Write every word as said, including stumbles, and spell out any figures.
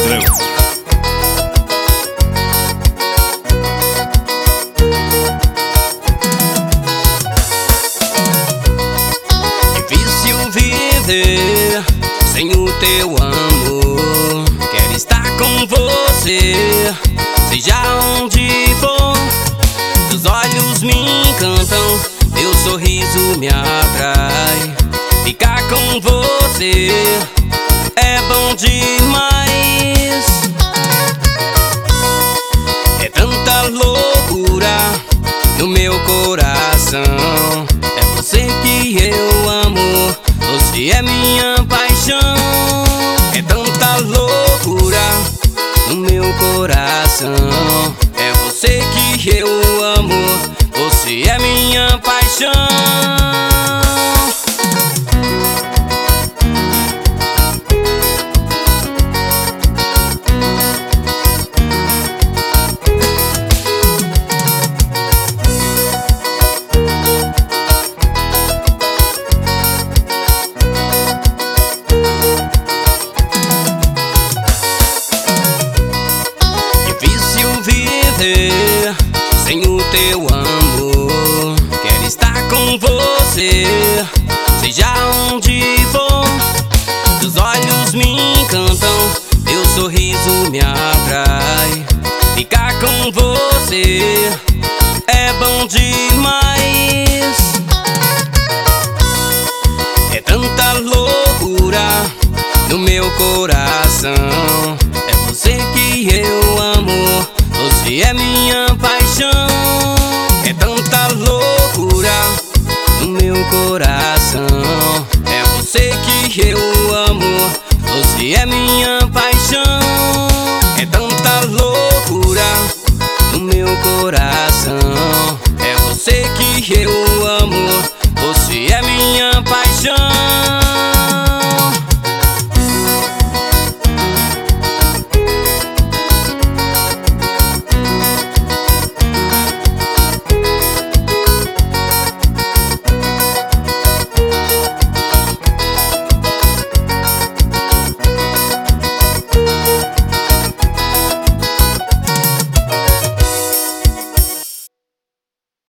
Padrão. Difícil viver sem o teu amor. Quero estar com você, seja onde for. Teus olhos me encantam, teu sorriso me atrai. Ficar com você é bom demais. É tanta loucura no meu coração. É você que eu amo, você é minha paixão. É tanta loucura no meu coração. É você que eu amo, você é minha paixão. Viver sem o teu amor. Quero estar com você, seja onde for. Teus olhos me encantam, teu sorriso me atrai. Ficar com você é bom demais. É tanta loucura no meu coração. É você que eu amo, você é minha paixão. É tanta loucura no meu coração. É você que eu amo, você é minha paixão. É tanta loucura no meu coração. É você que eu